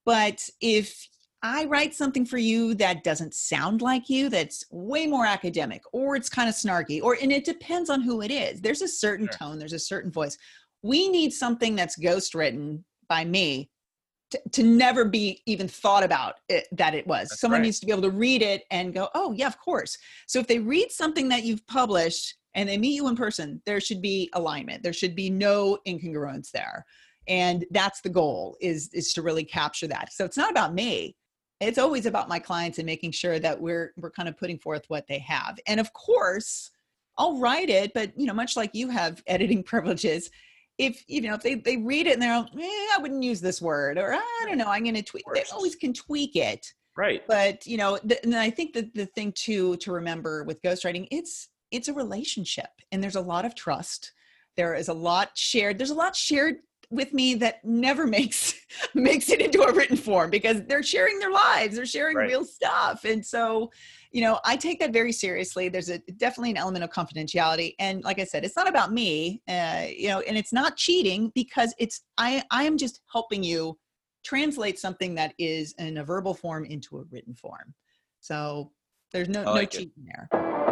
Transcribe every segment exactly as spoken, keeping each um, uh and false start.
But if I write something for you that doesn't sound like you, that's way more academic, or it's kind of snarky, or, and it depends on who it is. There's a certain Sure. tone, there's a certain voice. We need something that's ghost written by me to, to never be even thought about it, that it was. That's Someone right. needs to be able to read it and go, oh yeah, of course. So if they read something that you've published and they meet you in person, there should be alignment. There should be no incongruence there. And that's the goal, is, is to really capture that. So it's not about me. It's always about my clients and making sure that we're, we're kind of putting forth what they have. And of course, I'll write it, but you know, much like you have editing privileges, if, you know, if they, they read it and they're like, eh, I wouldn't use this word, or I don't know, I'm going to tweak, they always can tweak it. Right. But, you know, the, and I think that the thing too, to remember with ghostwriting, it's, it's a relationship, and there's a lot of trust. There is a lot shared. There's a lot shared with me that never makes, makes it into a written form, because they're sharing their lives, they're sharing Right. real stuff. And so, you know, I take that very seriously. There's a definitely an element of confidentiality. And like I said, it's not about me, uh, you know, and it's not cheating, because it's, I, I am just helping you translate something that is in a verbal form into a written form. So there's no, I like no it. cheating there.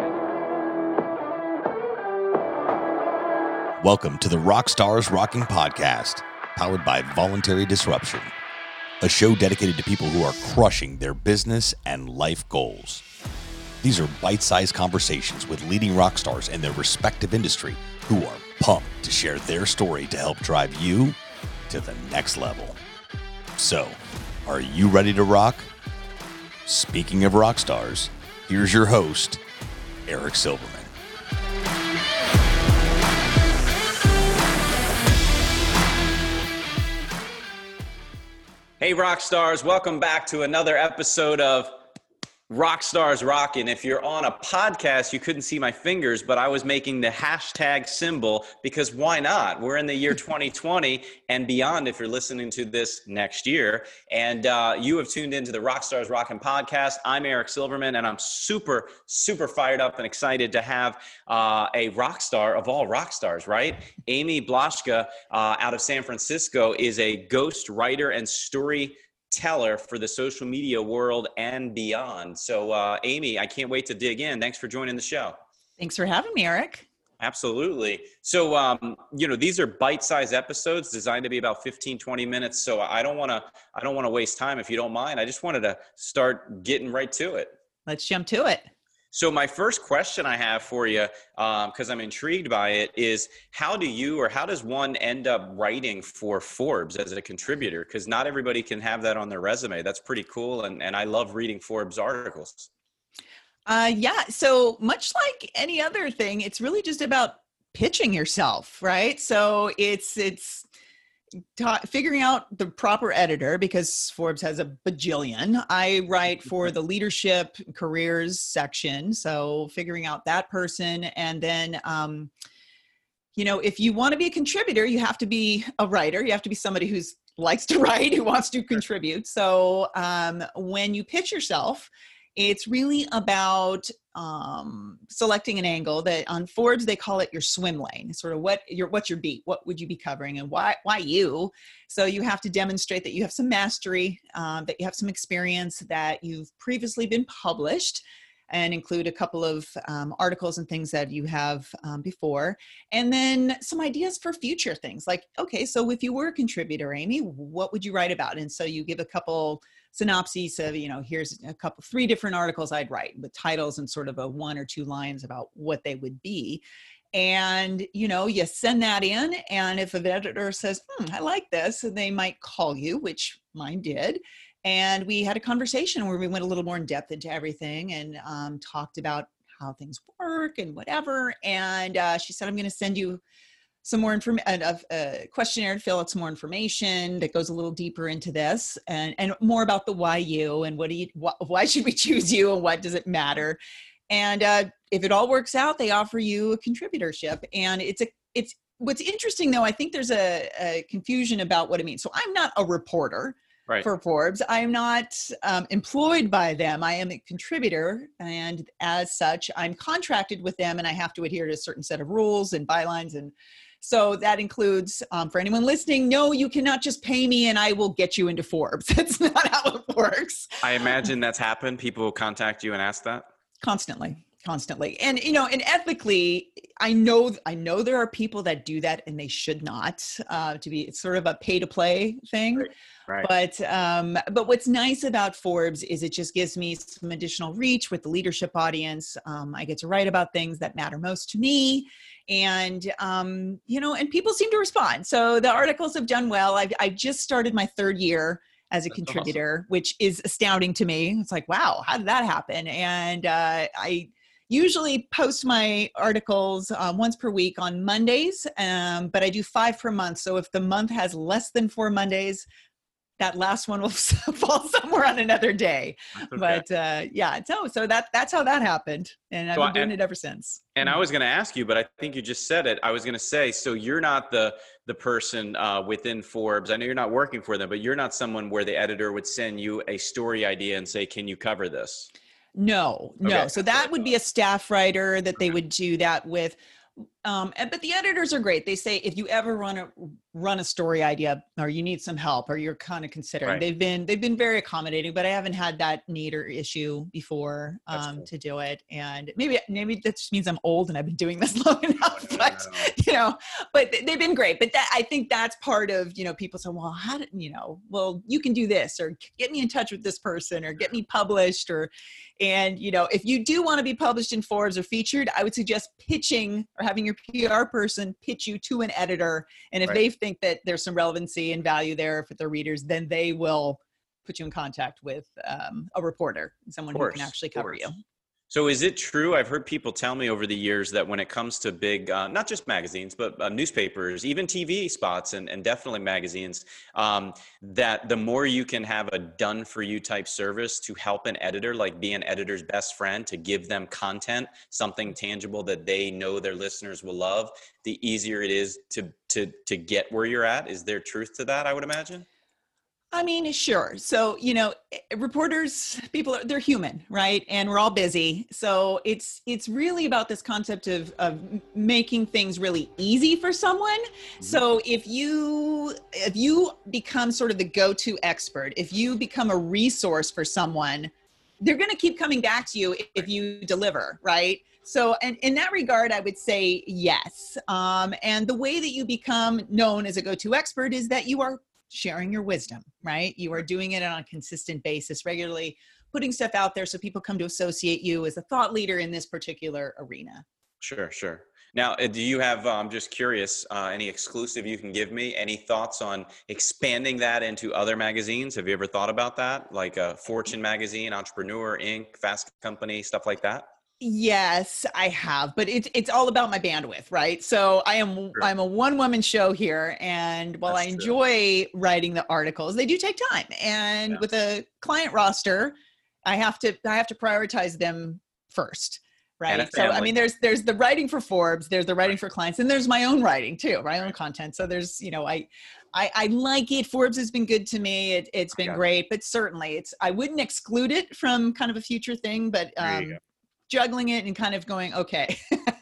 Welcome to the Rockstars Rocking Podcast, powered by Voluntary Disruption, a show dedicated to people who are crushing their business and life goals. These are bite-sized conversations with leading rock stars in their respective industry who are pumped to share their story to help drive you to the next level. So, are you ready to rock? Speaking of rock stars, here's your host, Eric Silverman. Hey, rock stars, welcome back to another episode of Rockstars Rockin'. If you're on a podcast, you couldn't see my fingers, but I was making the hashtag symbol, because why not? We're in the year twenty twenty and beyond if you're listening to this next year. And uh, you have tuned into the Rockstars Rockin' podcast. I'm Eric Silverman, and I'm super, super fired up and excited to have uh, a rock star of all rock stars, right? Amy Blaschka uh, out of San Francisco is a ghost writer and story teller for the social media world and beyond. So, uh, Amy, I can't wait to dig in. Thanks for joining the show. Thanks for having me, Eric. Absolutely. So, um, you know, these are bite-sized episodes designed to be about fifteen, twenty minutes. So I don't want to, I don't want to waste time. If you don't mind, I just wanted to start getting right to it. Let's jump to it. So my first question I have for you, because um, I'm intrigued by it, is how do you, or how does one end up writing for Forbes as a contributor? Because not everybody can have that on their resume. That's pretty cool. And, and I love reading Forbes articles. Uh, yeah. So much like any other thing, it's really just about pitching yourself, right? So it's, it's, Ta- figuring out the proper editor, because Forbes has a bajillion. I write for the leadership careers section. So figuring out that person. And then, um, you know, if you want to be a contributor, you have to be a writer. You have to be somebody who's likes to write, who wants to contribute. So um, when you pitch yourself, it's really about um, selecting an angle that on Forbes, they call it your swim lane, sort of what your, what's your beat, what would you be covering, and why, why you? So you have to demonstrate that you have some mastery, um, that you have some experience, that you've previously been published, and include a couple of um, articles and things that you have um, before. And then some ideas for future things like, okay, so if you were a contributor, Amy, what would you write about? And so you give a couple synopses of, you know, here's a couple, three different articles I'd write with titles and sort of a one or two lines about what they would be. And, you know, you send that in, and if an editor says, hmm, I like this, they might call you, which mine did. And we had a conversation where we went a little more in depth into everything and um, talked about how things work and whatever. And uh, she said, I'm going to send you some more information, a, a questionnaire to fill out some more information that goes a little deeper into this, and, and more about the why you, and what do you, wh- why should we choose you, and what does it matter? And uh, if it all works out, they offer you a contributorship. And it's a, it's, what's interesting though, I think there's a, a confusion about what it means. So I'm not a reporter. Right. For Forbes. I am not um, employed by them. I am a contributor, and as such, I'm contracted with them, and I have to adhere to a certain set of rules and bylines and So that includes, um, for anyone listening, no, you cannot just pay me and I will get you into Forbes. That's not how it works. I imagine that's happened. People will contact you and ask that. Constantly, constantly. And, you know, and ethically, I know, I know there are people that do that and they should not, uh, to be, it's sort of a pay to play thing. Right. Right. But, um, but what's nice about Forbes is it just gives me some additional reach with the leadership audience. Um, I get to write about things that matter most to me. And, um, you know, and people seem to respond. So the articles have done well. I've, I've just started my third year as a That's contributor, awesome. which is astounding to me. It's like, wow, how did that happen? And uh, I usually post my articles uh, once per week on Mondays, um, but I do five per month. So if the month has less than four Mondays, that last one will fall somewhere on another day. Okay. But uh, yeah, so so that that's how that happened, and I've So been doing and- it ever since. And I was going to ask you, but I think you just said it. I was going to say, so you're not the the person uh, within Forbes. I know you're not working for them, but you're not someone where the editor would send you a story idea and say, "Can you cover this?" No, no. Okay. So that would be a staff writer that they would do that with. Um, and, but the editors are great. They say, if you ever run a, run a story idea or you need some help or you're kind of considering, Right. they've been, they've been very accommodating, but I haven't had that need or issue before, That's um, cool. to do it. And maybe, maybe that just means I'm old and I've been doing this long enough, No, no, but no, no. you know, but they've been great. But that, I think that's part of, you know, people say, well, how did, you know, well, you can do this or get me in touch with this person or get me published or, and, you know, if you do want to be published in Forbes or featured, I would suggest pitching or having your P R person pitch you to an editor. And if Right. they think that there's some relevancy and value there for their readers, then they will put you in contact with um, a reporter, someone who course, can actually of cover course. you. So is it true? I've heard people tell me over the years that when it comes to big, uh, not just magazines, but uh, newspapers, even T V spots and, and definitely magazines, um, that the more you can have a done for you type service to help an editor, like be an editor's best friend, to give them content, something tangible that they know their listeners will love, the easier it is to, to, to get where you're at. Is there truth to that, I would imagine? I mean, sure. So, you know, reporters, people are, they're human, right? And we're all busy. So it's, it's really about this concept of, of making things really easy for someone. Mm-hmm. So if you, if you become sort of the go-to expert, if you become a resource for someone, they're going to keep coming back to you if you deliver, right? So, and in that regard, I would say yes. Um, and the way that you become known as a go-to expert is that you are sharing your wisdom, right? You are doing it on a consistent basis, regularly putting stuff out there so people come to associate you as a thought leader in this particular arena. Sure, sure. Now, uh, do you have, uh, I'm just curious, uh, any exclusive you can give me? Any thoughts on expanding that into other magazines? Have you ever thought about that? Like a Fortune magazine, Entrepreneur, Incorporated, Fast Company, stuff like that? Yes, I have, but it's it's all about my bandwidth, right? So I am Sure. I'm a one woman show here, and while That's I true. enjoy writing the articles, they do take time. And Yeah. with a client roster, I have to I have to prioritize them first, And a right? So I family. mean, there's there's the writing for Forbes, there's the writing for clients, and there's my own writing too, my own Right. content. So there's you know I. I, I like it. Forbes has been good to me. It, it's been got it. great, but certainly it's, I wouldn't exclude it from kind of a future thing, but There you um, go. juggling it and kind of going, okay,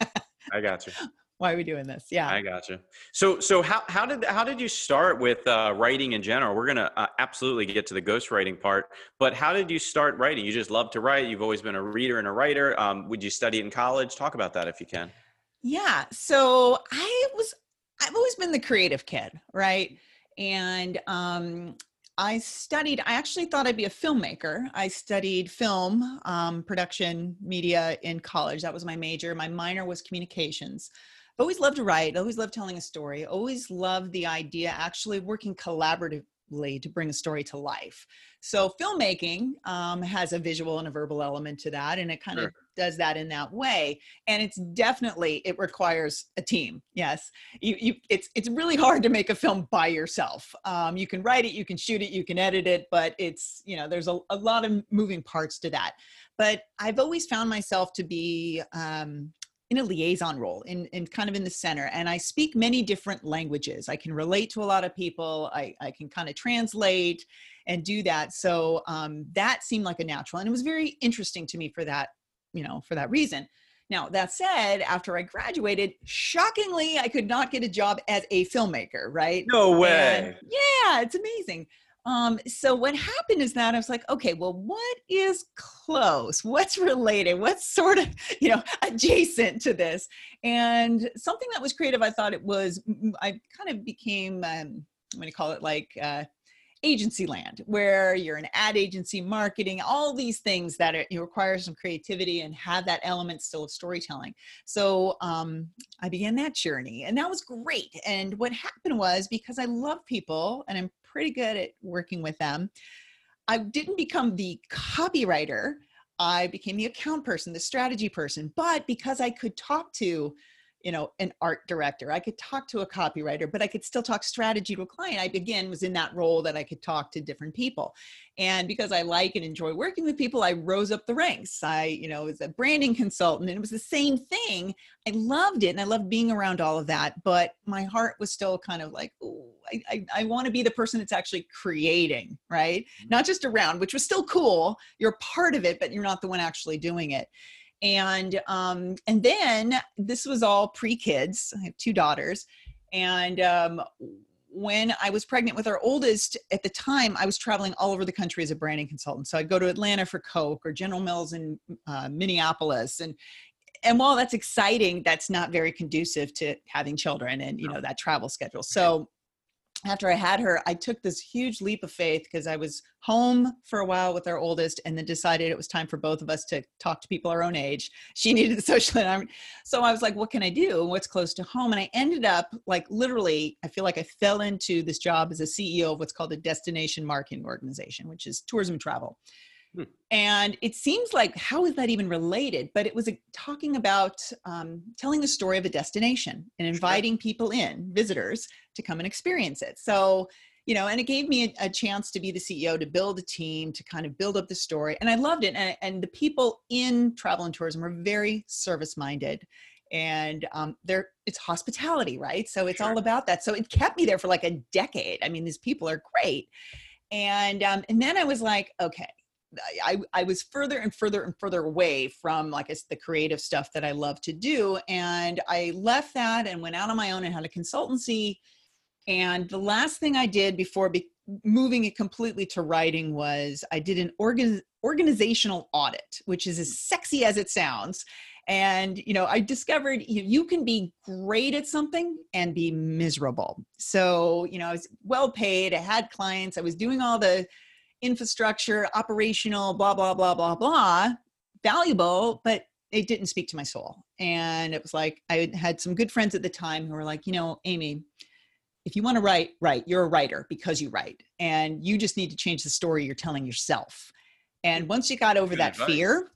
I got you. why are we doing this? Yeah. I got you. So, so how, how did, how did you start with uh, writing in general? We're going to uh, absolutely get to the ghostwriting part, but how did you start writing? You just love to write. You've always been a reader and a writer. Um, would you study in college? Talk about that if you can. Yeah. So I was, I've always been the creative kid, right? And um, I studied, I actually thought I'd be a filmmaker. I studied film, um, production, media in college. That was my major. My minor was communications. I always loved to write, always loved telling a story, always loved the idea, actually working collaboratively to bring a story to life. So filmmaking um, has a visual and a verbal element to that, and it kind of Sure. does that in that way. And it's definitely, it requires a team. Yes. You, you, it's, it's really hard to make a film by yourself. Um, you can write it, you can shoot it, you can edit it, but it's, you know, there's a, a lot of moving parts to that. But I've always found myself to be, um, in a liaison role, in, in kind of in the center. And I speak many different languages. I can relate to a lot of people. I, I can kind of translate and do that. So um, that seemed like a natural. And it was very interesting to me for that, you know, for that reason. Now, that said, after I graduated, shockingly, I could not get a job as a filmmaker, right? No way. And yeah, it's amazing. Um, so what happened is that I was like, okay, well, what is close? What's related? What's sort of, you know, adjacent to this? And something that was creative, I thought it was, I kind of became, um, I'm going to call it like, uh, agency land, where you're an ad agency, marketing, all these things that are, you require some creativity and have that element still of storytelling. So um, I began that journey, and that was great. And what happened was, because I love people and I'm pretty good at working with them, I didn't become the copywriter. I became the account person, the strategy person. But because I could talk to, you know, an art director, I could talk to a copywriter, but I could still talk strategy to a client. I, again, was in that role that I could talk to different people. And because I like and enjoy working with people, I rose up the ranks. I, you know, was a branding consultant, and it was the same thing. I loved it. And I loved being around all of that. But my heart was still kind of like, ooh, I, I, I want to be the person that's actually creating, right? Mm-hmm. Not just around, which was still cool. You're part of it, but you're not the one actually doing it. And, um, and then this was all pre-kids. I have two daughters. And, um, when I was pregnant with our oldest, at the time, I was traveling all over the country as a branding consultant. So I'd go to Atlanta for Coke, or General Mills in uh, Minneapolis. And, and while that's exciting, that's not very conducive to having children and, you know, that travel schedule. So after I had her, I took this huge leap of faith, because I was home for a while with our oldest, and then decided it was time for both of us to talk to people our own age. She needed the social environment. So I was like, what can I do? What's close to home? And I ended up, like, literally, I feel like I fell into this job as a C E O of what's called a destination marketing organization, which is tourism travel. Hmm. And it seems like, how is that even related? But it was a, talking about um, telling the story of a destination and inviting people in, visitors, to come and experience it. So, you know, and it gave me a, a chance to be the C E O, to build a team, to kind of build up the story. And I loved it. And, and the people in travel and tourism are very service-minded. And um, they're, it's hospitality, right? So it's sure. all about that. So it kept me there for like a decade. I mean, these people are great. And um, and then I was like, okay, I, I was further and further and further away from, like, it's the creative stuff that I love to do. And I left that and went out on my own and had a consultancy. And the last thing I did before be, moving it completely to writing was I did an organ, organizational audit, which is as sexy as it sounds. And, you know, I discovered you, you can be great at something and be miserable. So, you know, I was well paid. I had clients. I was doing all the infrastructure, operational, blah, blah, blah, blah, blah, valuable, but it didn't speak to my soul. And it was like, I had some good friends at the time who were like, you know, Amy, if you want to write, write, you're a writer because you write, and you just need to change the story you're telling yourself. And once you got over good that advice. Fear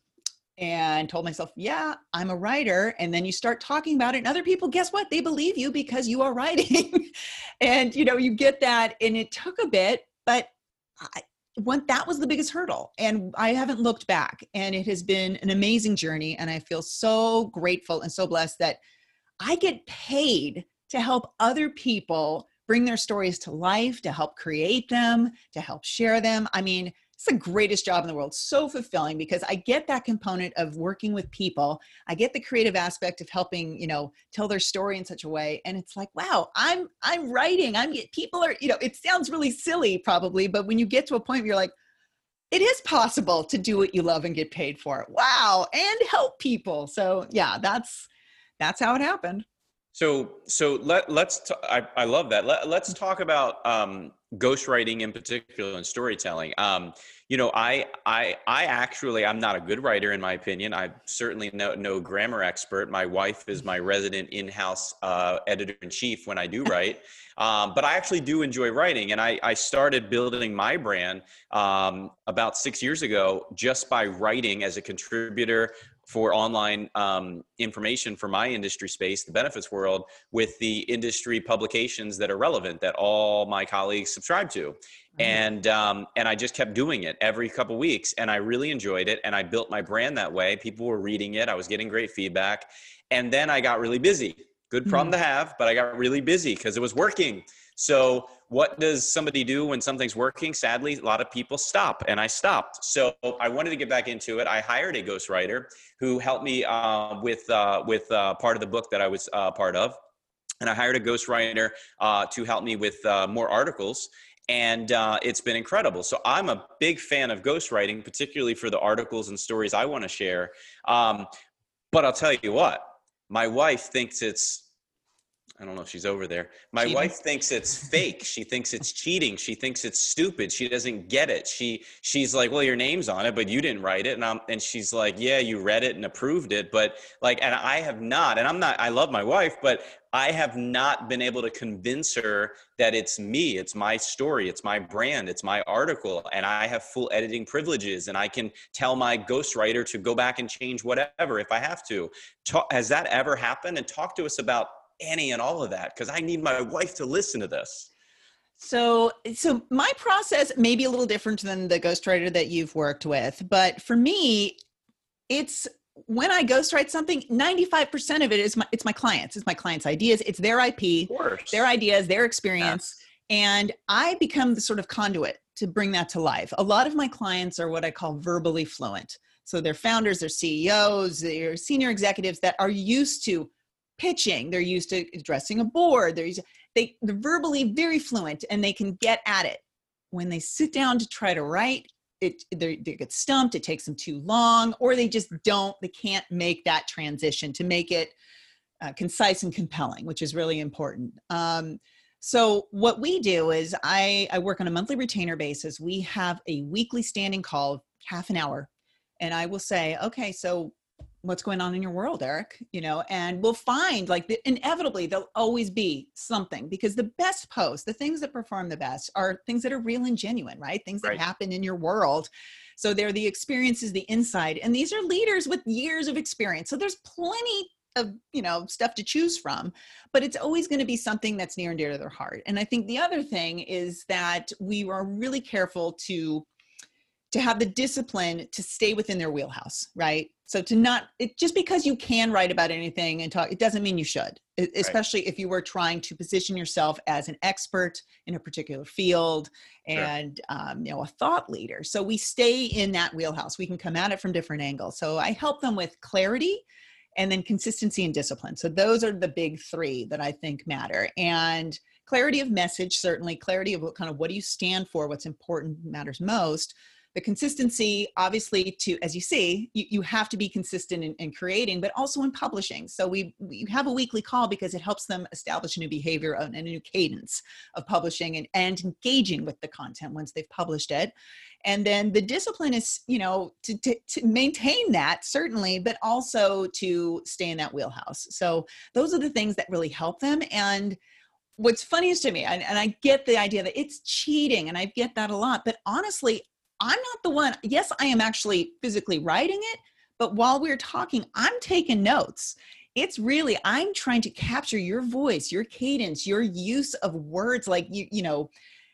and told myself, yeah, I'm a writer. And then you start talking about it, and other people, guess what? They believe you because you are writing. And, you know, you get that, and it took a bit, but I, One, that was the biggest hurdle, and I haven't looked back, and it has been an amazing journey. And I feel so grateful and so blessed that I get paid to help other people bring their stories to life, to help create them, to help share them. I mean, it's the greatest job in the world. So fulfilling, because I get that component of working with people. I get the creative aspect of helping, you know, tell their story in such a way. And it's like, wow, I'm, I'm writing. I'm people are, you know, it sounds really silly probably, but when you get to a point where you're like, it is possible to do what you love and get paid for it. Wow. And help people. So yeah, that's, that's how it happened. So, so let, let's, t- I, I love that. Let, let's talk about um, ghostwriting in particular and storytelling. Um, you know, I, I, I actually, I'm not a good writer in my opinion. I'm certainly no, no grammar expert. My wife is my resident in-house uh, editor-in-chief when I do write. Um, but I actually do enjoy writing. And I, I started building my brand um, about six years ago just by writing as a contributor for online um, information for my industry space, the benefits world, with the industry publications that are relevant that all my colleagues subscribe to. Mm-hmm. And um, and I just kept doing it every couple weeks, and I really enjoyed it. And I built my brand that way. People were reading it. I was getting great feedback. And then I got really busy. Good problem mm-hmm. to have, but I got really busy because it was working. So what does somebody do when something's working? Sadly, a lot of people stop, and I stopped. So I wanted to get back into it. I hired a ghostwriter who helped me uh, with uh, with uh, part of the book that I was uh, part of. And I hired a ghostwriter uh, to help me with uh, more articles. And uh, it's been incredible. So I'm a big fan of ghostwriting, particularly for the articles and stories I want to share. Um, but I'll tell you what, my wife thinks it's, I don't know if she's over there. My Cheating. wife thinks it's fake. She thinks it's cheating. She thinks it's stupid. She doesn't get it. She she's like, well, your name's on it, but you didn't write it. And I'm and she's like, yeah, you read it and approved it, but like, and I have not. And I'm not. I love my wife, but I have not been able to convince her that it's me. It's my story. It's my brand. It's my article, and I have full editing privileges, and I can tell my ghostwriter to go back and change whatever if I have to. Talk, has that ever happened? And talk to us about any and all of that, because I need my wife to listen to this. So, so my process may be a little different than the ghostwriter that you've worked with, but for me, it's when I ghostwrite something, ninety-five percent of it is my, it's my clients, it's my clients' ideas, it's their I P, their ideas, their experience. Yeah. And I become the sort of conduit to bring that to life. A lot of my clients are what I call verbally fluent. So they're founders, they're C E Os, they're senior executives that are used to pitching. They're used to addressing a board. They're used to, they, they're verbally very fluent, and they can get at it. When they sit down to try to write, it they get stumped. It takes them too long, or they just don't, they can't make that transition to make it uh, concise and compelling, which is really important. Um, so what we do is I, I work on a monthly retainer basis. We have a weekly standing call, half an hour. And I will say, okay, so what's going on in your world, Eric? You know, and we'll find like the, inevitably there'll always be something, because the best posts, the things that perform the best are things that are real and genuine, right? Things that Right. happen in your world. So they're the experiences, the insight, and these are leaders with years of experience. So there's plenty of, you know, stuff to choose from, but it's always going to be something that's near and dear to their heart. And I think the other thing is that we are really careful to to have the discipline to stay within their wheelhouse, right? So to not, it, just because you can write about anything and talk, it doesn't mean you should, especially right. if you were trying to position yourself as an expert in a particular field and, sure. um, you know, a thought leader. So we stay in that wheelhouse. We can come at it from different angles. So I help them with clarity and then consistency and discipline. So those are the big three that I think matter. And clarity of message, certainly clarity of what kind of, what do you stand for? What's important matters most. The consistency, obviously, to, as you see, you, you have to be consistent in, in creating, but also in publishing. So we, we have a weekly call because it helps them establish a new behavior and a new cadence of publishing and, and engaging with the content once they've published it. And then the discipline is, you know, to, to, to maintain that, certainly, but also to stay in that wheelhouse. So those are the things that really help them. And what's funniest to me, and, and I get the idea that it's cheating, and I get that a lot, but honestly, I'm not the one. Yes, I am actually physically writing it, but while we're talking, I'm taking notes. It's really, I'm trying to capture your voice, your cadence, your use of words. Like, you, you know,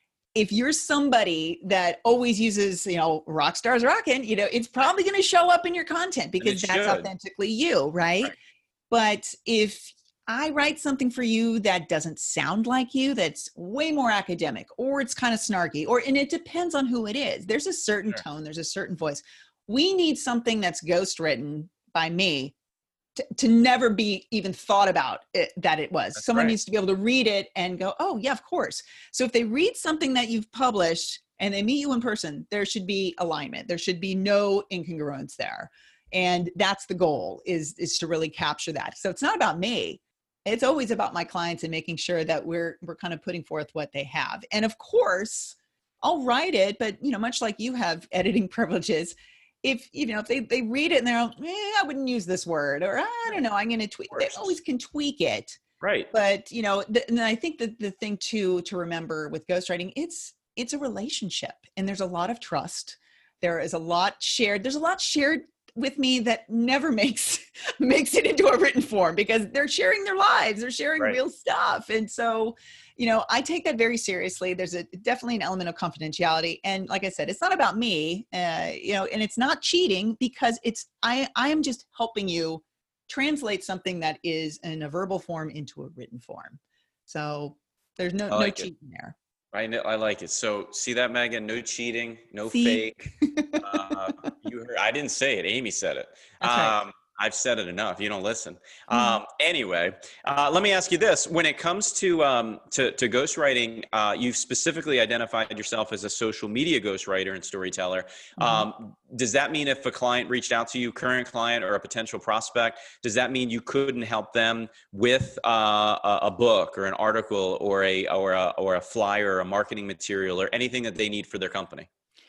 if you're somebody that always uses, you know, rock stars rocking, you know, it's probably going to show up in your content because that's should. authentically you, right? right? But if I write something for you that doesn't sound like you, that's way more academic, or it's kind of snarky, or, and it depends on who it is. There's a certain sure. tone, there's a certain voice. We need something that's ghost written by me to, to never be even thought about it, that it was. That's Someone right. needs to be able to read it and go, oh yeah, of course. So if they read something that you've published and they meet you in person, there should be alignment. There should be no incongruence there. And that's the goal, is, is to really capture that. So it's not about me. It's always about my clients and making sure that we're, we're kind of putting forth what they have. And of course, I'll write it, but, you know, much like you have editing privileges, if, you know, if they, they read it and they're like, eh, I wouldn't use this word, or I don't know, I'm going to tweak, they always can tweak it. Right. But, you know, th- and I think that the thing too, to remember with ghostwriting, it's, it's a relationship, and there's a lot of trust. There is a lot shared. There's a lot shared with me that never makes makes it into a written form, because they're sharing their lives, they're sharing right. real stuff. And so, you know, I take that very seriously. There's a definitely an element of confidentiality. And like I said, it's not about me, uh, you know, and it's not cheating, because it's, I, I am just helping you translate something that is in a verbal form into a written form. So There's no I no like it. cheating there. I know, I like it. So see that, Megan? No cheating, no See? fake. Uh, you heard, I didn't say it. Amy said it. That's right. Um, I've said it enough. You don't listen. Mhm. Um, anyway, uh, let me ask you this: when it comes to um, to, to ghostwriting, uh, you've specifically identified yourself as a social media ghostwriter and storyteller. Mhm. Um, does that mean if a client reached out to you, current client or a potential prospect, does that mean you couldn't help them with uh, a, a book or an article or a or a or a flyer or a marketing material or anything that they need for their company?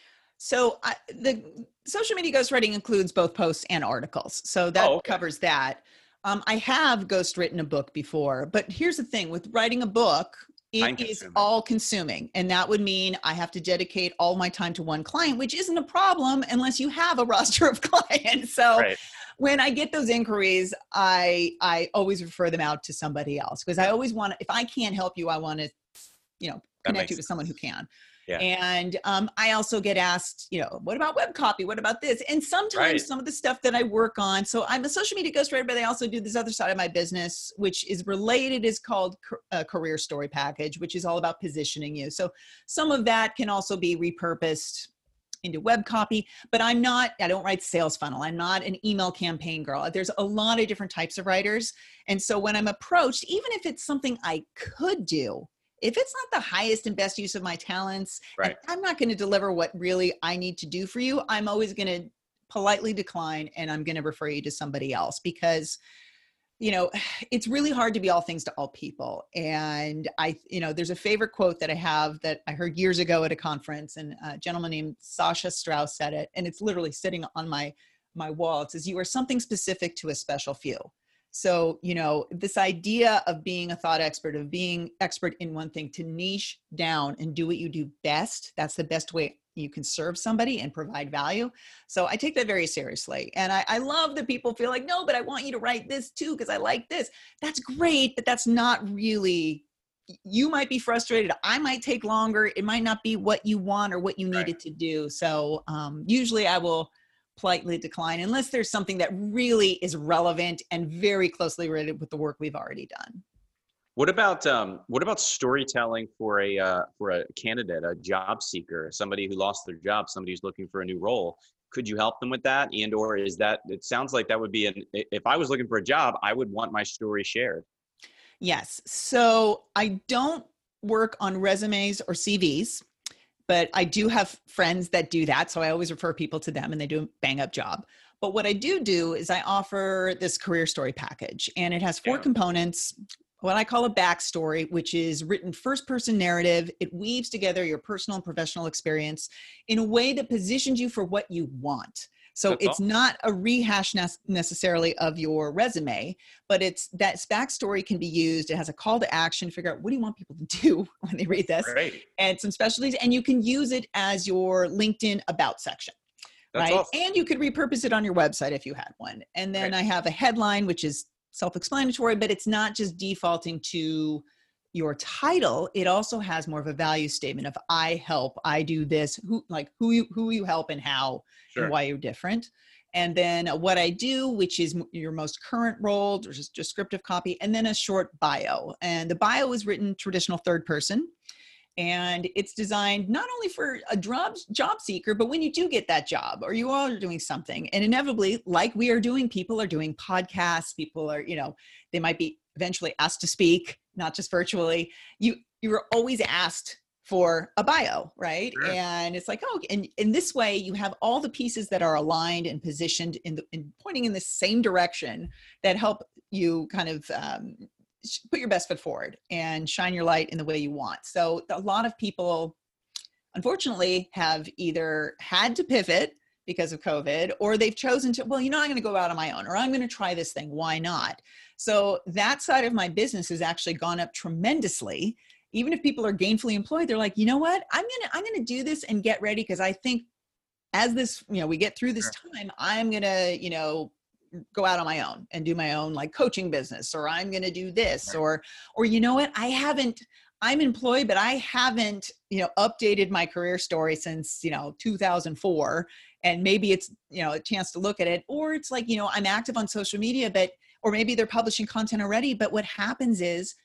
So I, the social media ghostwriting includes both posts and articles. So that Oh, okay. covers that. Um, I have ghostwritten a book before, but here's the thing with writing a book, it Time is consuming. all consuming. And that would mean I have to dedicate all my time to one client, which isn't a problem unless you have a roster of clients. So Right. when I get those inquiries, I, I always refer them out to somebody else because I always want to, if I can't help you, I want to, you know, That connect makes you to someone who can. Yeah. And um, I also get asked, you know, what about web copy? What about this? And sometimes Right. some of the stuff that I work on. So I'm a social media ghostwriter, but I also do this other side of my business, which is related, is called a career story package, which is all about positioning you. So some of that can also be repurposed into web copy, but I'm not, I don't write sales funnel. I'm not an email campaign girl. There's a lot of different types of writers. And so when I'm approached, even if it's something I could do, if it's not the highest and best use of my talents, Right. and I'm not going to deliver what really I need to do for you, I'm always going to politely decline and I'm going to refer you to somebody else because, you know, it's really hard to be all things to all people. And I, you know, there's a favorite quote that I have that I heard years ago at a conference, and a gentleman named Sasha Strauss said it, and it's literally sitting on my, my wall. It says, "You are something specific to a special few." So, you know, this idea of being a thought expert, of being expert in one thing, to niche down and do what you do best, that's the best way you can serve somebody and provide value. So I take that very seriously. And I, I love that people feel like, no, but I want you to write this too, because I like this. That's great, but that's not really, you might be frustrated. I might take longer. It might not be what you want or what you needed Right. to do. So um, usually I will politely decline unless there's something that really is relevant and very closely related with the work we've already done. What about um, what about storytelling for a uh, for a candidate, a job seeker, somebody who lost their job, somebody who's looking for a new role? Could you help them with that? And or is that, it sounds like that would be an, if I was looking for a job, I would want my story shared. Yes. So I don't work on resumes or C Vs, but I do have friends that do that. So I always refer people to them and they do a bang up job. But what I do do is I offer this career story package, and it has four Yeah. components. What I call a backstory, which is written first person narrative. It weaves together your personal and professional experience in a way that positions you for what you want. So That's it's awesome. not a rehash ne- necessarily of your resume, but it's that backstory can be used. It has a call to action, figure out what do you want people to do when they read this, Great. and some specialties, and you can use it as your LinkedIn about section. That's Right. awesome. And you could repurpose it on your website if you had one. And then Right. I have a headline, which is self-explanatory, but it's not just defaulting to your title. It also has more of a value statement of I help, I do this, who like who you, who you help and how Sure. and why you're different. And then what I do, which is your most current role, just descriptive copy, and then a short bio. And the bio is written traditional third person. And it's designed not only for a job, job seeker, but when you do get that job or you are doing something, and inevitably, like we are doing, people are doing podcasts, people are, you know, they might be eventually asked to speak, not just virtually. You, you're always asked for a bio, right? Sure. And it's like, oh, and in this way, you have all the pieces that are aligned and positioned in the, in pointing in the same direction that help you kind of, um, put your best foot forward and shine your light in the way you want. So a lot of people, unfortunately, have either had to pivot because of COVID, or they've chosen to, well, you know, I'm going to go out on my own, or I'm going to try this thing. Why not? So that side of my business has actually gone up tremendously. Even if people are gainfully employed, they're like, you know what, I'm going to, I'm going to do this and get ready. Cause I think as this, you know, we get through this time, I'm going to, you know, go out on my own and do my own like coaching business, or I'm going to do this, Right. or, or, you know what, I haven't, I'm employed, but I haven't, you know, updated my career story since, you know, two thousand four. And maybe it's, you know, a chance to look at it, or it's like, you know, I'm active on social media, but, or maybe they're publishing content already. But what happens is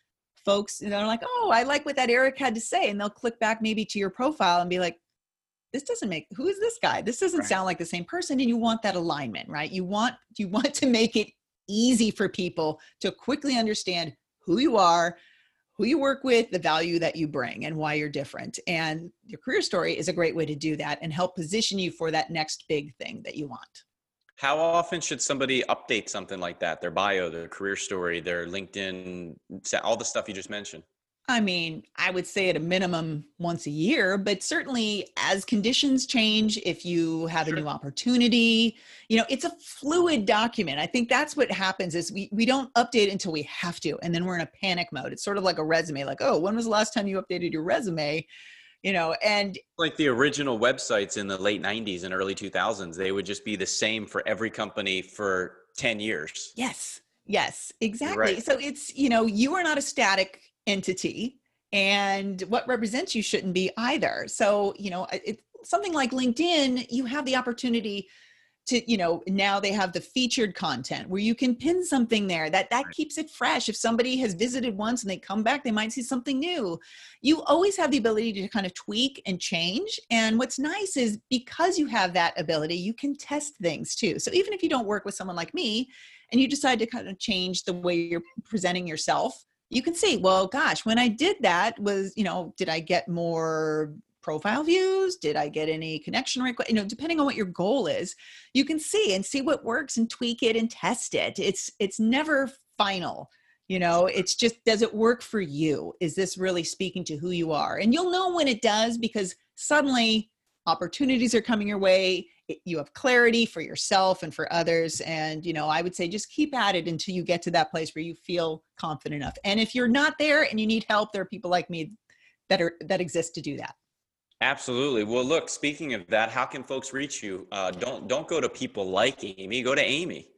folks, you know, are like, oh, I like what that Eric had to say. And they'll click back maybe to your profile and be like, this doesn't make, who is this guy? This doesn't Right. sound like the same person. And you want that alignment, right? You want, you want to make it easy for people to quickly understand who you are, who you work with, the value that you bring, and why you're different. And your career story is a great way to do that and help position you for that next big thing that you want. How often should somebody update something like that? Their bio, their career story, their LinkedIn, all the stuff you just mentioned? I mean, I would say at a minimum once a year, but certainly as conditions change, if you have Sure. a new opportunity, you know, it's a fluid document. I think that's what happens is we, we don't update it until we have to. And then we're in a panic mode. It's sort of like a resume, like, oh, when was the last time you updated your resume? You know, and Like the original websites in the late nineties and early two thousands, they would just be the same for every company for ten years. yes, yes, exactly. Right. So it's, you know, you are not a static entity, and what represents you shouldn't be either. So, you know, it, something like LinkedIn, you have the opportunity to, you know, now they have the featured content where you can pin something there that that Right. keeps it fresh. If somebody has visited once and they come back, they might see something new. You always have the ability to kind of tweak and change. And what's nice is because you have that ability, you can test things too. So even if you don't work with someone like me and you decide to kind of change the way you're presenting yourself, you can see, well, gosh, when I did that was, you know, did I get more profile views? Did I get any connection requests? You know, depending on what your goal is, you can see and see what works and tweak it and test it. It's, it's never final. You know, it's just, does it work for you? Is this really speaking to who you are? And you'll know when it does, because suddenly opportunities are coming your way. It, you have clarity for yourself and for others. And, you know, I would say just keep at it until you get to that place where you feel confident enough. And if you're not there and you need help, there are people like me that are, that exist to do that. Absolutely. Well, look, speaking of that, how can folks reach you? Uh, don't, don't go to people like Amy, go to Amy.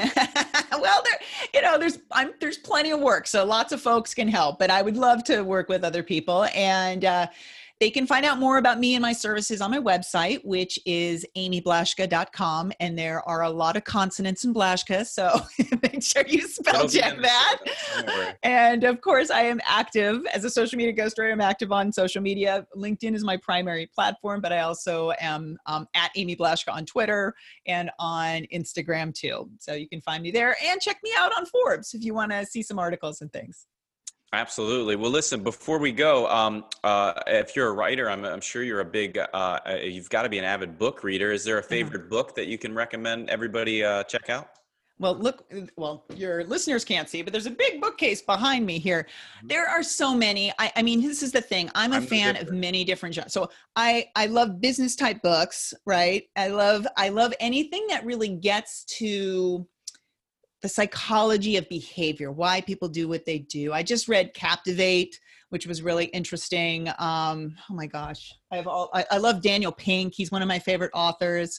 Well, there, you know, there's, I'm, there's plenty of work, so lots of folks can help, but I would love to work with other people. And, uh, they can find out more about me and my services on my website, which is amy blaschka dot com. And there are a lot of consonants in Blaschka, so make sure you spell It'll be check in the that. show notes, don't worry. And of course, I am active as a social media ghost writer. I'm active on social media. LinkedIn is my primary platform, but I also am um, at Amy Blaschka on Twitter and on Instagram too. So you can find me there and check me out on Forbes if you want to see some articles and things. Absolutely. Well, listen, before we go, um, uh, if you're a writer, I'm, I'm sure you're a big, uh, you've got to be an avid book reader. Is there a favorite book that you can recommend everybody uh, check out? Well, look, well, your listeners can't see, but there's a big bookcase behind me here. There are so many. I, I mean, this is the thing. I'm a I'm no fan of different. many different genres. So I, I love business type books, right? I love, I love anything that really gets to the psychology of behavior, why people do what they do. I just read Captivate, which was really interesting. Um, oh my gosh. I have all, I, I love Daniel Pink. He's one of my favorite authors.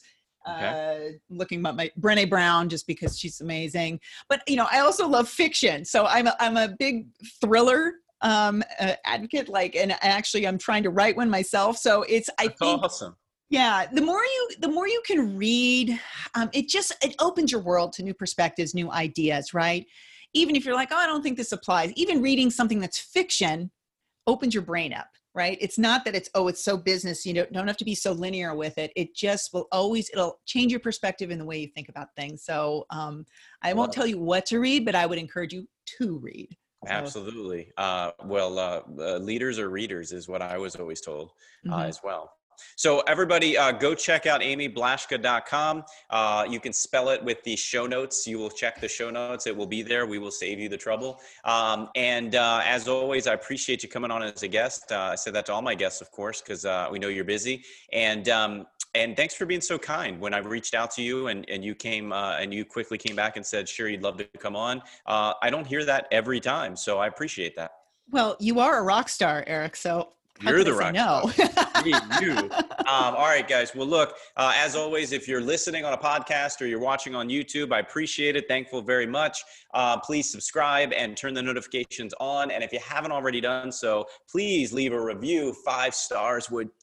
Okay. Uh, looking at my Brené Brown, just because she's amazing. But, you know, I also love fiction. So I'm a, I'm a big thriller um, uh, advocate, like, and actually I'm trying to write one myself. So it's, I That's think, awesome. yeah, the more you, the more you can read, um, it just, it opens your world to new perspectives, new ideas, right? Even if you're like, oh, I don't think this applies. Even reading something that's fiction opens your brain up, right? It's not that it's, oh, it's so business, you don't, don't have to be so linear with it. It just will always, it'll change your perspective in the way you think about things. So um, I won't tell you what to read, but I would encourage you to read. So, Absolutely. Uh, well, uh, uh, leaders are readers is what I was always told uh, mhm. as well. So everybody uh, go check out amy blaschka dot com. Uh, you can spell it with the show notes. You will check the show notes. It will be there. We will save you the trouble. Um, and uh, as always, I appreciate you coming on as a guest. Uh, I said that to all my guests, of course, because uh, we know you're busy. And um, and thanks for being so kind. When I reached out to you and, and you came uh, and you quickly came back and said, sure, you'd love to come on. Uh, I don't hear that every time. So I appreciate that. Well, you are a rock star, Eric. So how You're could the I rock say star. no? Me, you. Um, all right, guys. Well, look, uh, as always, if you're listening on a podcast or you're watching on YouTube, I appreciate it. Thankful very much. Uh, please subscribe and turn the notifications on. And if you haven't already done so, please leave a review. Five stars would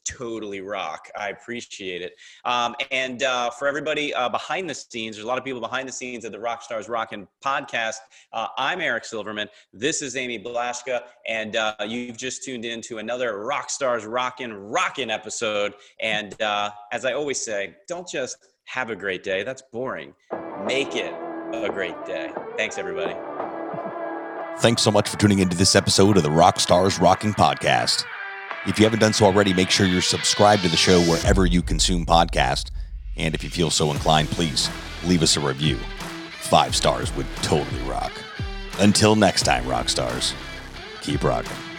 totally rock. I appreciate it. Um, and uh, for everybody uh, behind the scenes, there's a lot of people behind the scenes of the Rockstars Rockin' podcast. Uh, I'm Eric Silverman. This is Amy Blaschka, and uh, you've just tuned in to another Rockstars Rockin' Rockin' episode. And uh, as I always say, don't just have a great day. That's boring. Make it a great day. Thanks, everybody. Thanks so much for tuning into this episode of the Rockstars Rocking Podcast. If you haven't done so already, make sure you're subscribed to the show wherever you consume podcasts. And if you feel so inclined, please leave us a review. Five stars would totally rock. Until next time, Rockstars, keep rocking.